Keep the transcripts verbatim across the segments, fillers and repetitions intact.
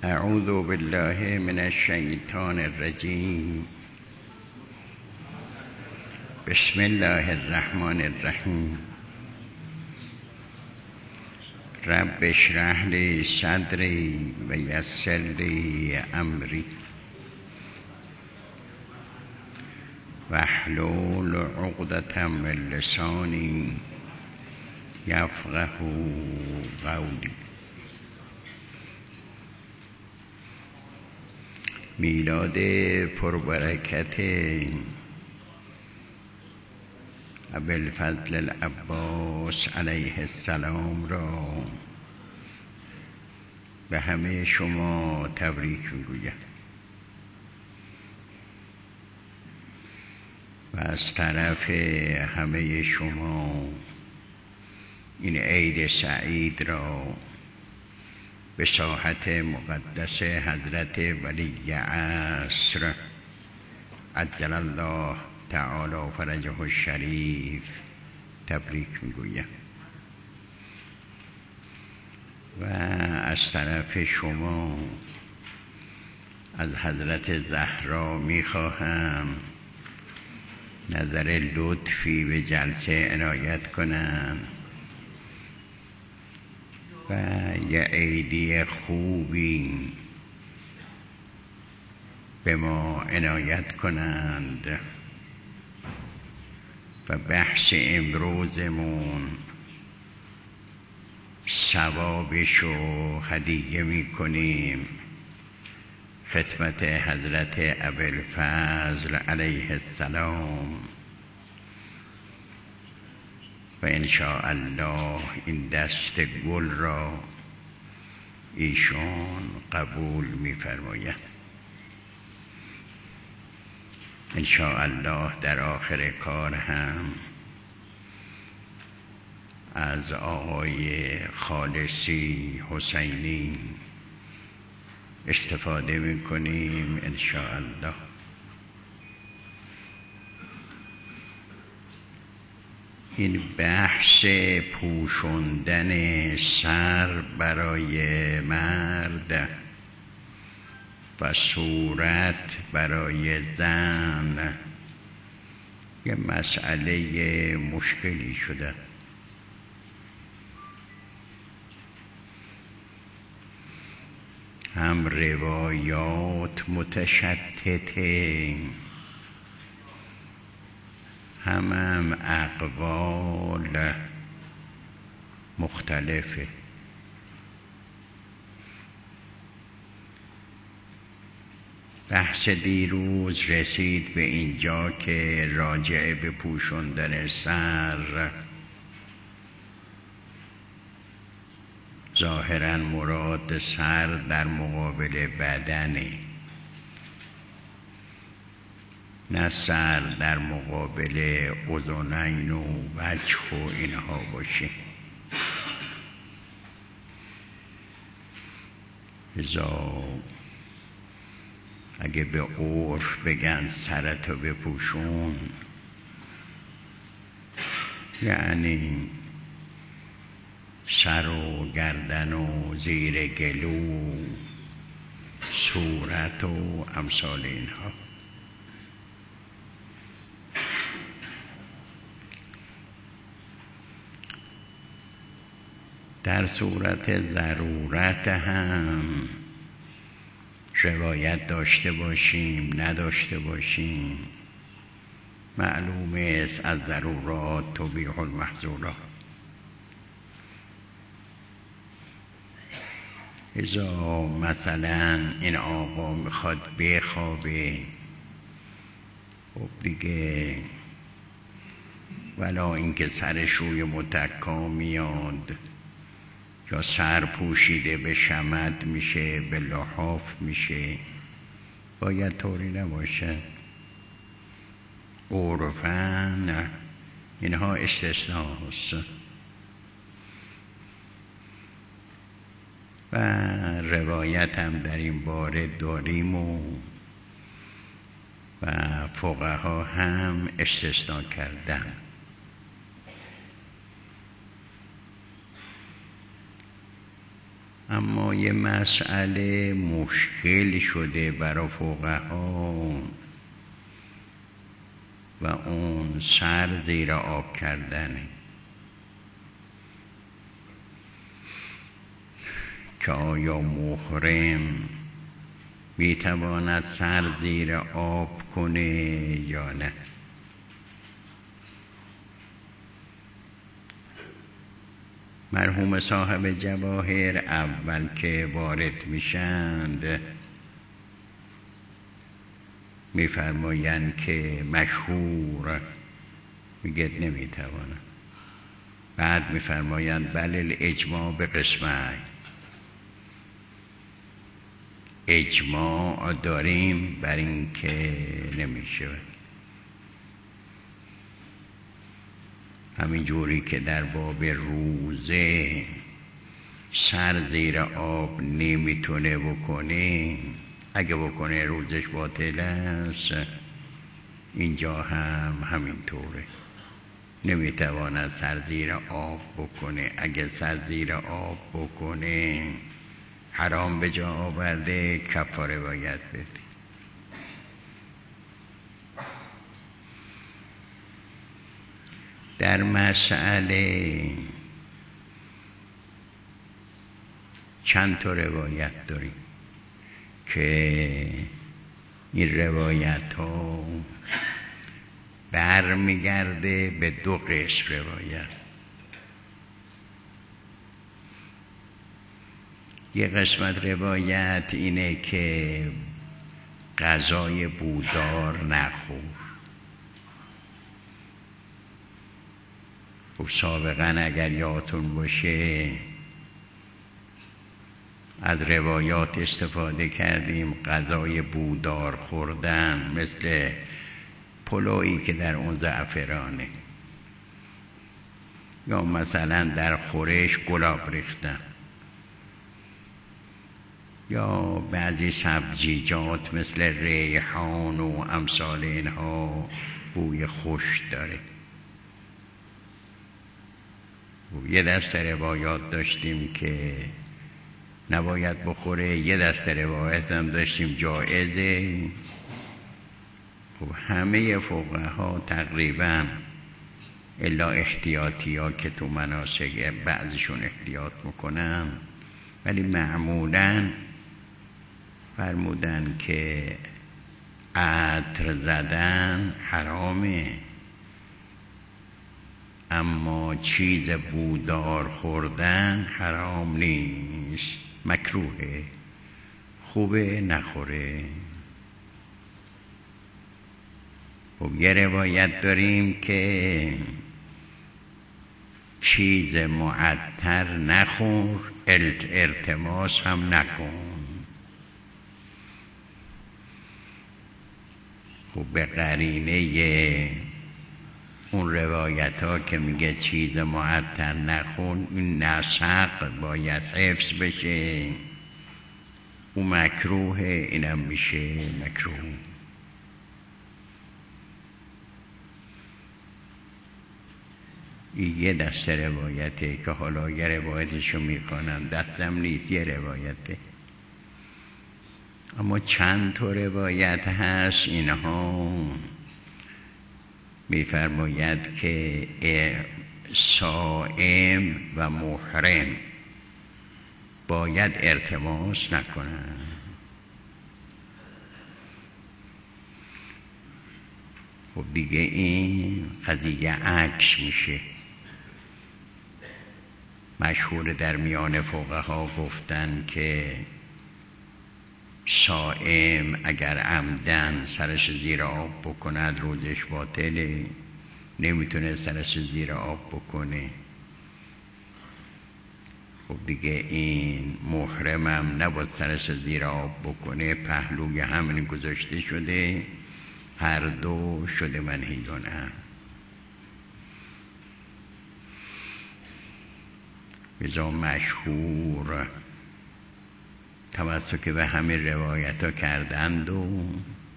اعوذ بالله من الشیطان الرجیم. بسم الله الرحمن الرحیم. رب اشرح لی صدری و یسر لی امری واحلل عقدة من لسانی یفقه قولی. میلاد پربرکت ابوالفضل العباس علیه السلام را به همه شما تبریک میگویم و از طرف همه شما این عید سعید را به ساحت مقدس حضرت ولی عصر عجل الله تعالی فرجه الشریف تبریک میگویم و از طرف شما از حضرت زهرا میخواهم نظر لطفی به جلسه عنایت کنند و یه عیدی خوبی به ما عنایت کنند و بحث امروزمون ثوابشو هدیه میکنیم خدمت حضرت ابوالفضل علیه السلام و انشاءالله این دست گل را ایشان قبول می‌فرمایند. انشاءالله در آخر کار هم از آقای خالصی حسینی استفاده می‌کنیم انشاءالله. این بحث پوشوندن سر برای مرد و صورت برای زن یه مسئله مشکلی شده. هم روایات متشتته هم هم اقوال مختلفه. بحث دیروز رسید به اینجا که راجع به پوشوندن سر ظاهراً مراد سر در مقابل بدنه، نه سر در مقابل اذنین و وجه و اینها باشه. ازا اگه به عرف بگن سرتو بپوشون یعنی سر و گردن و زیر گلو صورت و امثال اینها. در صورت ضرورت هم روایت داشته باشیم نداشته باشیم معلوم است از ضرورات تبیح المحظورات. ازا مثلا این آقا میخواد بخوابه خب دیگه ولا اینکه سرش روی متکا میاد یا سر پوشیده به شمد میشه به لحاف میشه، باید طوری نباشه. عرفاً اینها استثناست و روایت هم در این باره داریم و و فقها هم استثناء کردن. اما یه مسئله مشکل شده برای فقها و اون سر زیر آب کردنه، که آیا محرم میتواند سر زیر آب کنه یا نه. مرحوم صاحب جواهر اول که وارد میشند میفرمایند که مشهور، میگه نمیتوانم. بعد میفرمایند بله الاجماع به قسمه، اجماع داریم بر این که نمیشه. همین جوری که در باب روزه سر زیر آب نمیتونه بکنه، اگه بکنه روزش باطل است، اینجا هم همینطوره، نمیتواند سر زیر آب بکنه. اگه سر زیر آب بکنه حرام به جا آورده، کفاره باید بده. در مسئله چند تا روایت داریم که این روایت ها برمیگرده به دو قسم روایت. یه قسمت روایت اینه که غذای بودار نخور. خب سابقا اگر یادتون باشه از روایات استفاده کردیم. غذای بودار خوردن مثل پلویی که در اون زعفرانه، یا مثلا در خورش گلاب ریختن، یا بعضی سبزیجات مثل ریحان و امثال اینها بوی خوش داره. یه دست روایات داشتیم که نباید بخوره، یه دست روایت هم داشتیم جایزه. خب همه فقها تقریبا الا احتیاطی ها که تو مناسک بعضشون احتیاط میکنن، ولی معمولا فرمودن که عطر زدن حرامه، اما چیز بودار خوردن حرام نیست، مکروهه، خوبه نخوره. خب یه روایت داریم که چیز معطر نخور، التماس هم نکن. خب به قرینه اون روایت ها که میگه چیز معطر نخون، این نسق باید حفظ بشه، اون مکروه، اینم میشه مکروه. این یه دسته روایته که حالا یه روایتشو میکنم، دستم نیست، یه روایته. اما چند تا روایت هست اینها میفرماید که صائم و محرم باید التماس نکنن. خب دیگه این قضیه عکس میشه. مشهور در میان فقها گفتن که صائم اگر عمدن سرش زیر آب بکند روزش باطله، نمیتونه سرش زیر آب بکنه. خب دیگه این محرمم نباید سرش زیر آب بکنه، پهلوی همین گذاشته شده، هر دو شده منهیون هم. بزا مشهور توسط که به همه روایت ها کردند و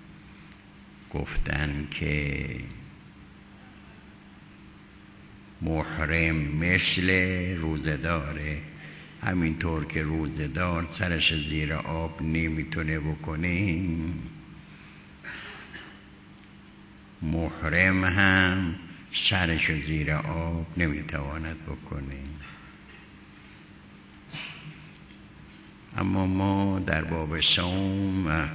گفتن که محرم مثل روزه داره، همینطور که روزه دار سرش زیر آب نمیتونه بکنه، محرم هم سرش زیر آب نمیتواند بکنه. اما ما در باب صوم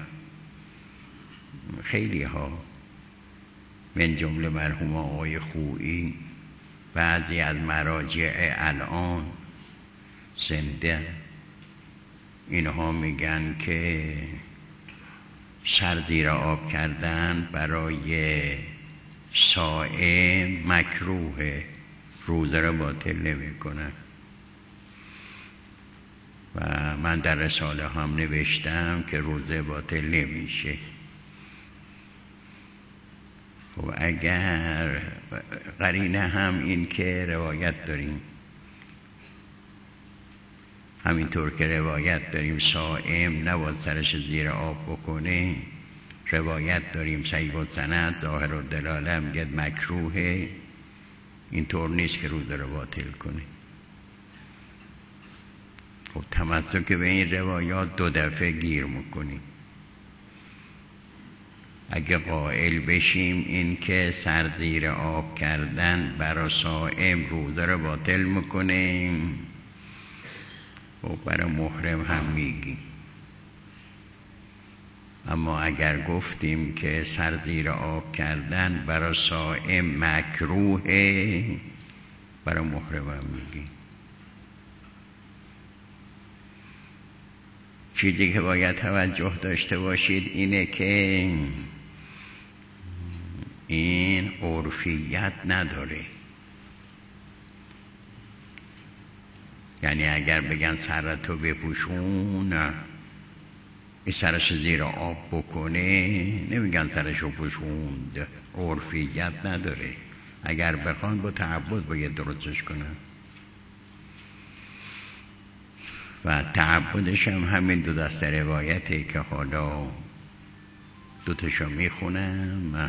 خیلی ها من جمله مرحوم آقای خویی، بعضی از مراجع الان زنده، اینها میگن که سر زیر آب کردن برای صائم مکروه، روزه را باطل نمی کنن. و من در رساله هم نوشتم که روزه باطل نمیشه. خب اگر قرینه هم این که روایت داریم، همینطور که روایت داریم صائم نباید سرش زیر آب بکنه، روایت داریم صحیح السند ظاهر الدلاله میگه مکروهه، اینطور نیست که روزه رو باطل کنه. خب تمسک به این روایات دو دفعه گیر میکنیم. اگه قائل بشیم این که سر زیر آب کردن برای صائم روزه رو باطل میکنه، خب برای محرم هم میگیم. اما اگر گفتیم که سر زیر آب کردن برای صائم مکروهه، برای محرم هم میگیم. چیزی که باید توجه داشته باشید اینه که این عرفیت نداره. یعنی اگر بگن سرتو بپوشون، این سرش زیر آب بکنه، نمیگن سرشو پوشوند، عرفیت نداره. اگر بخوان با تعبد باید درستش کنن و تعبدش هم همین دو دست روایته که حالا دوتاشو میخونم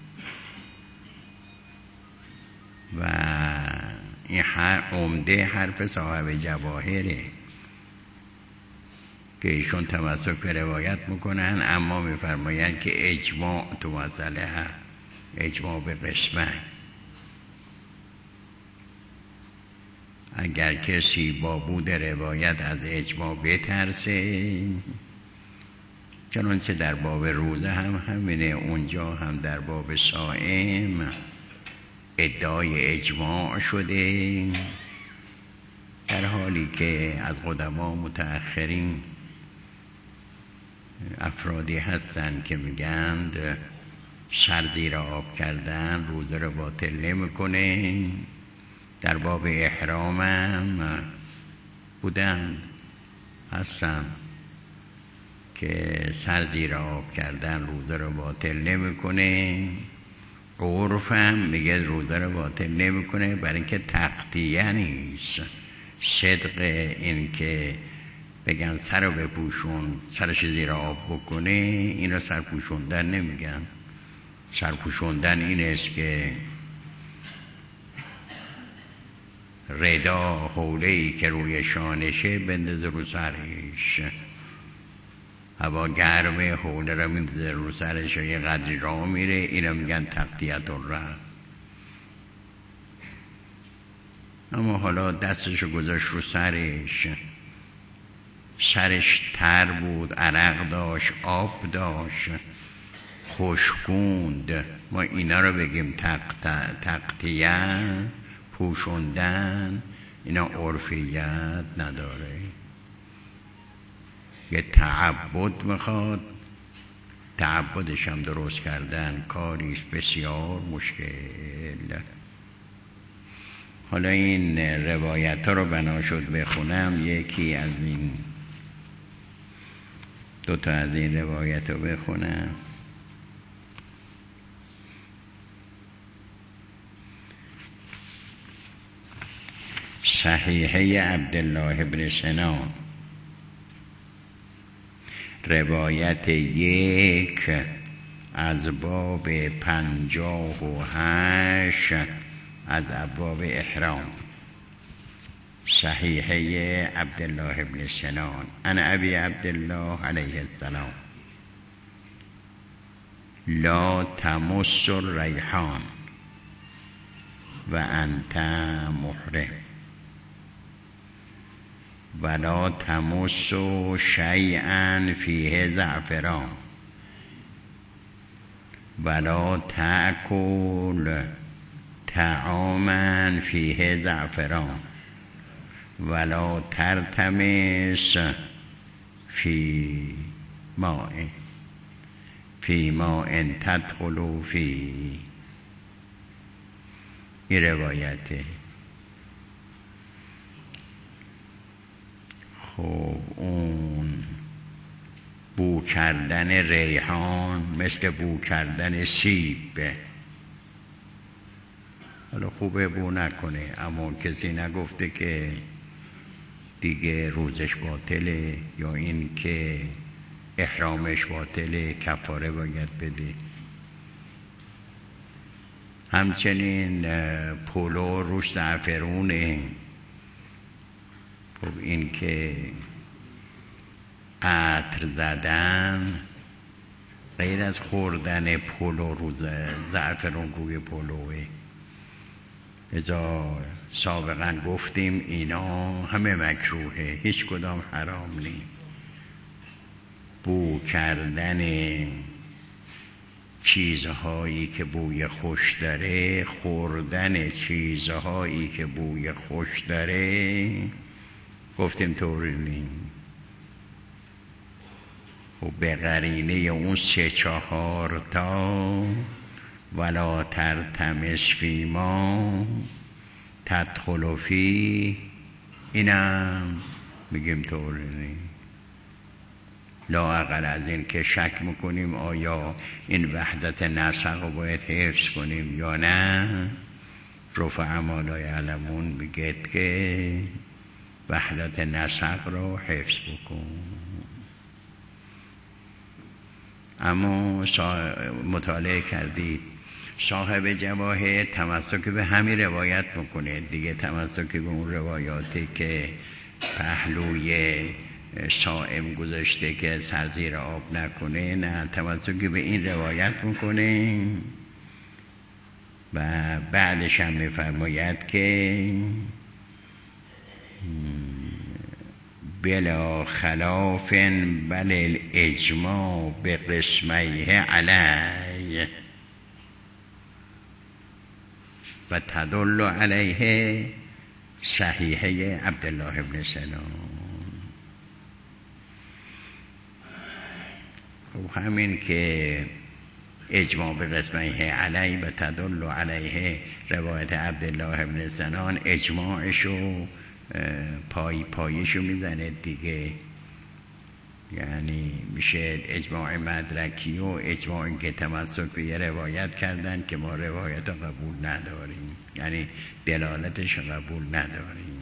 و این هر عمده حرف صاحب جواهره که ایشون تمسک به روایت میکنن، اما میفرماین که اجماع تو مسئله هست، اجماع به قسمه. اگر کسی با بود روایت از اجماع بترسه، چنانچه در باب روزه هم همینه، اونجا هم در باب صائم ادعای اجماع شده، در حالی که از قدما متأخرین افرادی هستن که میگند سر زیر آب کردن روزه رو باطل نمیکنه. در باب احرام هم بودن هستن که سر زیر آب کردن روزه رو باطل نمیکنه. عرف هم میگه روزه رو باطل نمیکنه، برای اینکه تقطیع نیست. صدق این که بگن سر رو بپوشون، سرش زیر آب بکنه، این رو سرپوشوندن نمیگن. سرپوشوندن این است که ردا حوله‌ای که روی شانشه بندازه رو سرش، هوا گرمه، حوله رو میندازه رو سرش و یه قدری راه میره، اینو میگن تقطیعت الرأس. اما حالا دستشو گذاشت رو سرش، سرش تر بود، عرق داشت، آب داشت، خشکوند، ما اینا رو بگیم تقطیع، پوشوندن، اینا عرفیت نداره. یه تعبد میخواد، تعبدش هم درست کردن کاریست بسیار مشکل. حالا این روایت ها رو بنا شد بخونم. یکی از این دو تا از این روایت رو بخونم. صحیحه عبدالله بن سنان، روایت یک از باب پنجاه و هشت از ابواب احرام. صحیحه عبدالله ابن سنان عن ابی عبدالله علیه السلام لا تمس الریحان و انت محرم ولا تمس شیئا فیه زعفران ولا تأکل طعاما فیه زعفران ولا ترتمس فی ماء فی ماء تدخل فی. این روایته. خب اون بو کردن ریحان مثل بو کردن سیب، حالا خوبه بو نکنه، اما کسی نگفته که دیگه روزش باطله یا این که احرامش باطله، کفاره باید بده. همچنین پلو روش زعفرونه. خب این که عطر زدن غیر از خوردن پلو رو زعفرون روی پلوه. ازا سابقا گفتیم اینا همه مکروهه، هیچ کدام حرام نی. بو کردن چیزهایی که بوی خوش داره، خوردن چیزهایی که بوی خوش داره، گفتیم طوری نی. خب به قرینه اون سه چهار تا ولا ترتمس فی ما تدخل فی، اینم میگیم طوری نی. لا اقل از این که شک میکنیم آیا این وحدت نسق رو باید حفظ کنیم یا نه. رفع ما لا یعلمون میگه که وحدت نسق رو حفظ بکن. اما مطالعه کردید صاحب جواهر تمسک به همین روایت میکنه دیگه، تمسک به اون روایاتی که پهلوی صائم گذاشته که سر زیر آب نکنه، نه، تمسک به این روایت میکنه و بعدش هم میفرماید که بلا خلاف بل الاجماع به قسمیه علیه و تدل علیه صحیحه عبدالله ابن سنان. و همین که اجماع به قسمیه علیه و تدل علیه روایت عبدالله ابن سنان، اجماعشو پای پایشو میزنه دیگه. یعنی میشه اجماع مدرکی و اجماعی که تمسک به یه روایت کردن که ما روایت رو قبول نداریم، یعنی دلالتش قبول نداریم.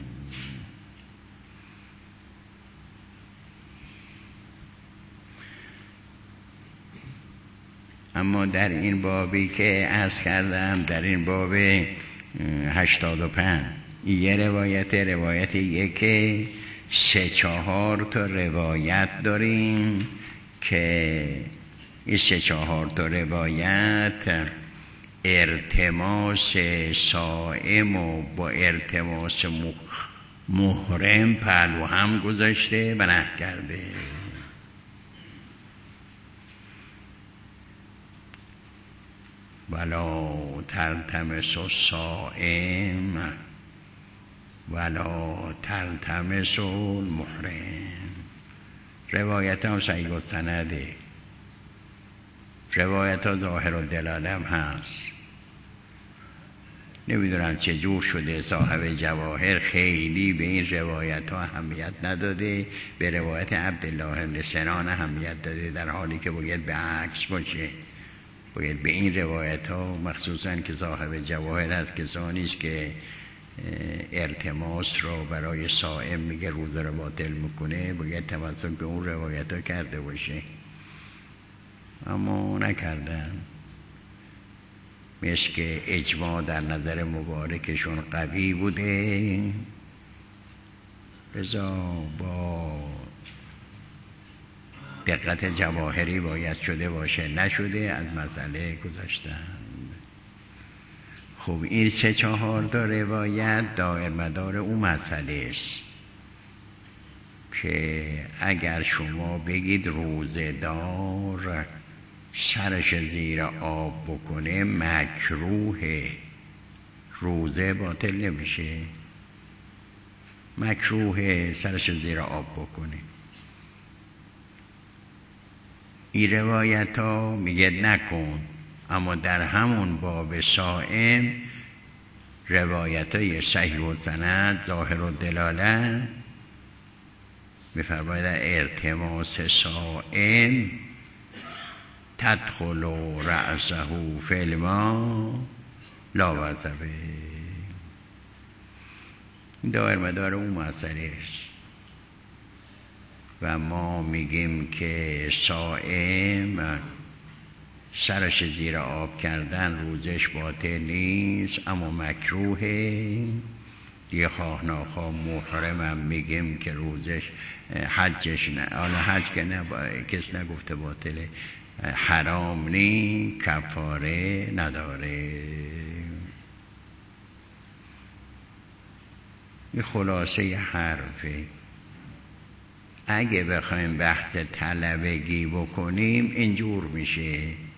اما در این بابی که عرض کردم، در این باب هشتاد و پنج، یه روایت روایت یکی سه چهار تا روایت داریم که این سه چهار تا روایت ارتماس صائم و با ارتماس محرم پهلو هم گذاشته و نه کرده. ولا تلتمس الصائم ولا تلتمس المحرم. روایت هم صحیح السنده، روایت ها ظاهر الدلاله هم هست. نمیدونم چه جور شده صاحب جواهر خیلی به این روایت ها اهمیت نداده، به روایت عبدالله بن سنان اهمیت داده، در حالی که باید به عکس باشه. باید به این روایت ها، مخصوصا که صاحب جواهر از کسانی است که التماس رو برای صائم میگه روزه رو باطل میکنه، باید تمسک به اون روایت ها کرده باشه، اما نکردن. مثل که اجماع در نظر مبارکشون قوی بوده رضا با دقت جواهری باید شده باشه، نشده از مسئله گذاشتن. خب این سه چهار تا روایت دایر مدار اون مسئله است که اگر شما بگید روزه دار سرش زیر آب بکنه مکروه، روزه باطل نمیشه. مکروه سرش زیر آب بکنه. این روایت ها میگه نکن، اما در همون باب صائم روایت های صحیح و سند ظاهر و دلاله میفرماید التماس صائم تدخل رأسه فی الماء لا وثبه. دایر مدار اون مسئله است و ما میگیم که صائم سرش زیر آب کردن روزش باطل نیست، اما مکروهه. یه خواه ناخواه محرم هم میگیم که روزش حجش نه، حالا حج که نه کس نگفته باطله، حرام نی، کفاره نداره. این خلاصه حرفه. اگه بخوایم بحث طلبگی بکنیم اینجور میشه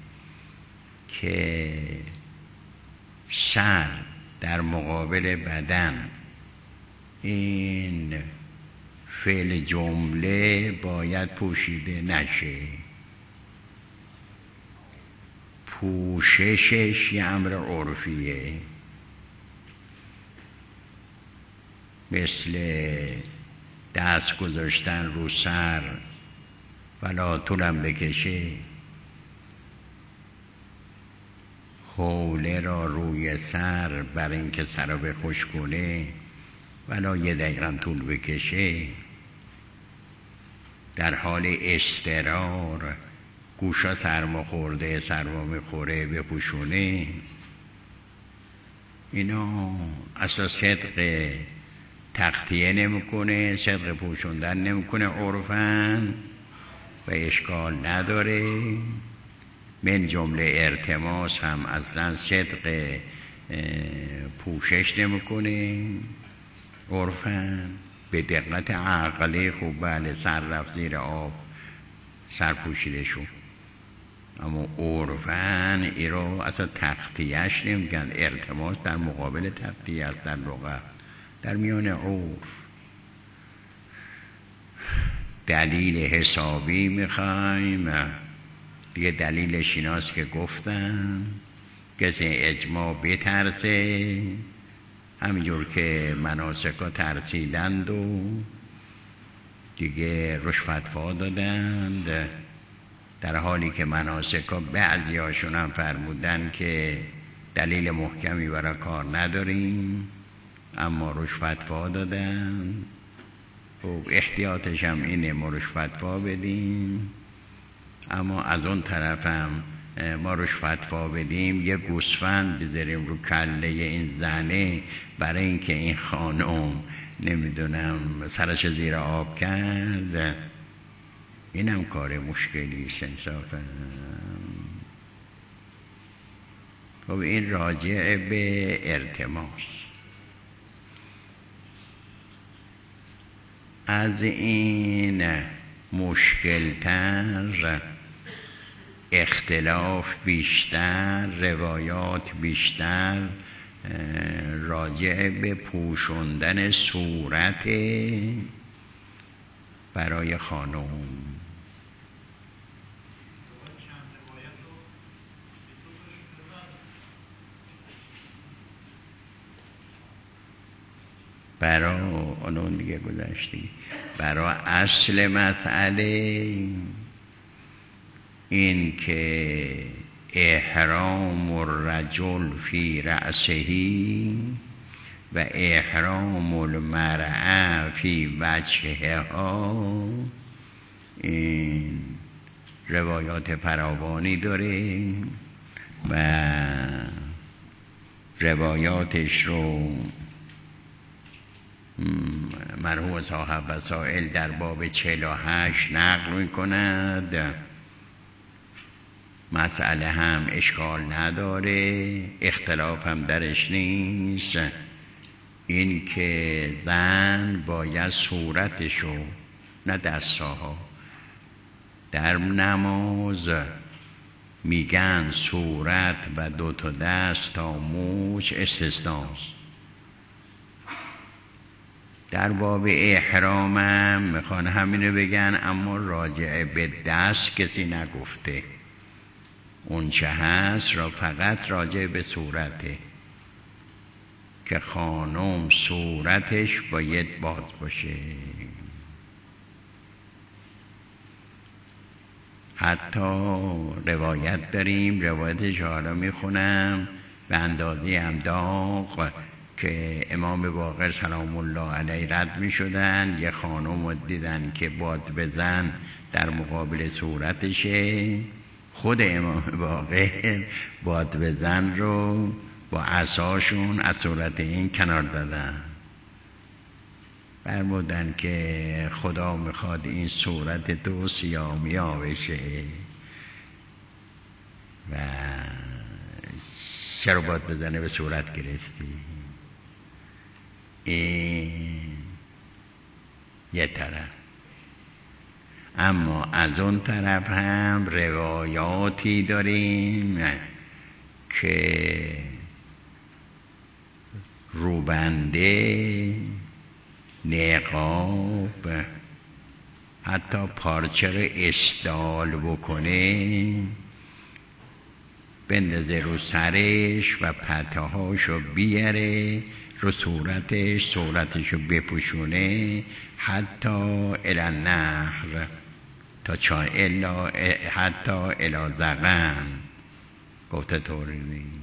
که سر در مقابل بدن، این فعل جمله باید پوشیده نشه. پوششش یه امر عرفیه، مثل دست گذاشتن رو سر ولا طولم بکشه، حوله را روی سر بر اینکه سر را بخوش کنه ولا یه دقیقه هم طول بکشه، در حال اضطرار گوشا سرما خورده سرما میخوره بپوشونه. اینا اصلا صدق تغطیه نمیکنه، صدق پوشوندن نمیکنه عرفاً و اشکال نداره. من جمله التماس هم اصلا صدق پوشش نمیکنه عرفاً. به دقت عقلی خوب بله سر رفت زیر آب سر پوشیده شد، اما عرفاً ای رو اصلا تغطیهش نمیگن. التماس در مقابل تغطیه است در لغت، در میان عرف. دلیل حسابی میخوایم دیگه، دلیلش ایناست که گفتم کسی اجماع بترسه، همینجور که مناسکا ترسیدند و دیگه رشوت‌ها دادند، در حالی که مناسکا بعضی هاشون هم فرمودن که دلیل محکمی برای کار نداریم اما رشوت‌ها دادن. خب احتیاطش هم اینه ما رشوت‌ها بدیم، اما از اون طرف هم ما رشوت‌ها بدیم یه گوسفند بذاریم رو کله این زنه برای اینکه این خانم نمیدونم سرش زیر آب کرد، اینم کار مشکلی است انصافا. خب این راجع به التماس. از این مشکلتر، اختلاف بیشتر، روایات بیشتر راجع به پوشوندن صورت برای خانم. برای اون دیگه گذشتی، برای اصل مسئله این که احرام الرجل فی رأسه و احرام المرأة فی وجهها، این روایات فراوانی داره و روایاتش رو مرحوم صاحب وسائل در باب چهل و هشت نقل می کند. مسئله هم اشکال نداره، اختلاف هم درش نیست، این که زن باید صورتشو نه دستاها در نماز میگن صورت و دو تا دست تا موچ استثناست. در باب احرامم میخوان همینو بگن، اما راجع به دست کسی نگفته، اون چه هست را فقط راجع به صورته که خانم صورتش باید باز باشه. حتی روایت داریم، روایتش حالا میخونم به اندازه امداغ که امام باقر سلام الله علیه رد میشدن، یه خانم رو دیدن که باد بزن در مقابل صورتشه، خود امام باقر باد بزن رو با عصاشون از صورت این کنار دادن، فرمودن که خدا میخواد این صورت تو سیامیا بشه و چرا باد بزنه به صورت گرفتی. این یه طرف. اما از اون طرف هم روایاتی داریم که روبنده، نقاب، حتی پارچه رو استال بکنه بندازه رو سرش و پتهاشو بیاره رو صورتش، صورتشو بپوشونه حتی الانهر، تا چا الا حتی الا زغن گفته طوری نیست.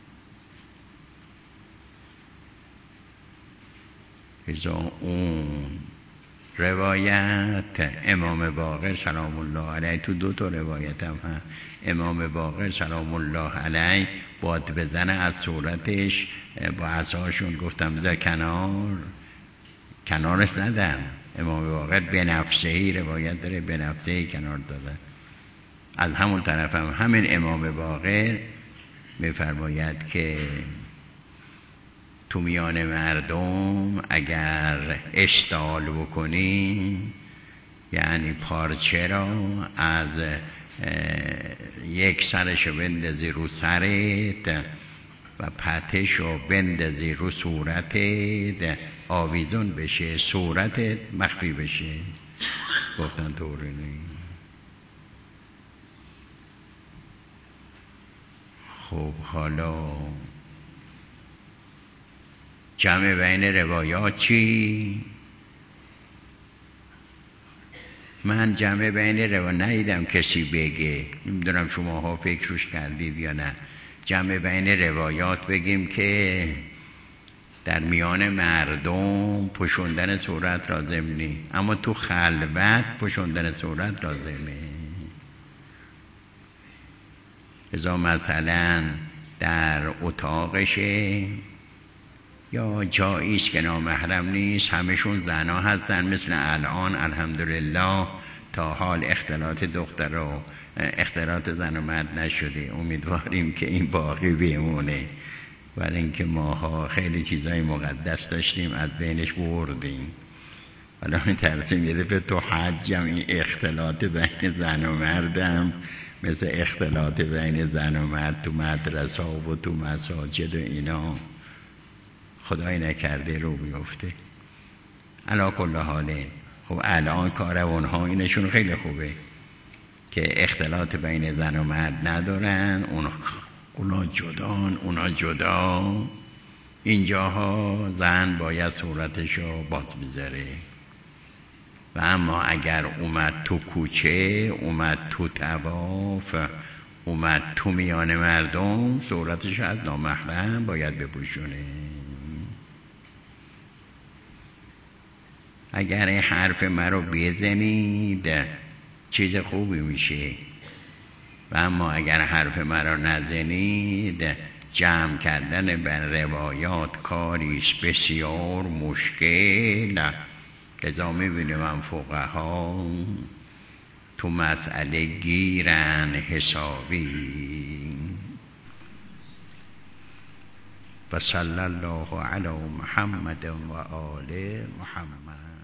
ازا اون روایت امام باقر سلام الله علیه، تو دو تا روایت هم هست، امام باقر سلام الله علیه باد بزنه از صورتش با عصاشون، گفتم بذار کنار، کنارش ندن، امام باقر به نفسهی روایت داره، به نفسهی کنار دادن. از همون طرف هم همین امام باقر میفرماید که تو میان مردم اگر اشتعال بکنی، یعنی پارچه را از یک سرشو بندازی رو سرت و پتشو بندازی رو صورتت، آویزون بشه، صورتت مخفی بشه. گفتن طوری نیست. خب حالا جمع بین روایات چی؟ من جمع بین روایات ندیدم کسی بگه، نمیدونم شماها فکر روش کردید یا نه. جمع بین روایات بگیم که در میان مردم پوشوندن صورت لازم نیست، اما تو خلوت پوشوندن صورت لازمه. ازا مثلا در اتاقشه یا جاییست که نامحرم نیست، همشون زنا هستن، مثل الان الحمدلله تا حال اختلاط دختر و اختلاط زن و مرد نشده، امیدواریم که این باقی بمونه، ولی اینکه ماها خیلی چیزای مقدس داشتیم از بینش بردیم. حالا می ترسیم یه دفعه تو حجم این اختلاط بین زن و مردم مثل اختلاط بین زن و مرد تو مدرسه و تو مساجد و اینا خدای نکرده رو بیفته. علا کل حاله خب الان کار اونها اینشون خیلی خوبه که اختلاط بین زن و مرد ندارن، اون اونا جدان اونا جدا. اینجاها زن باید صورتشو باز بذاره، و اما اگر اومد تو کوچه، اومد تو طواف، اومد تو میان مردم، صورتشو از نامحرم باید بپوشونه. اگر این حرف مرا بزنید چیز خوبی میشه، و اما اگر حرف مرا نزنید جمع کردن بر روایات کاریست بسیار مشکل. لذا میبینیم من فقها تو مسئله گیرن حسابی. و صلی الله علی محمد و آل محمد.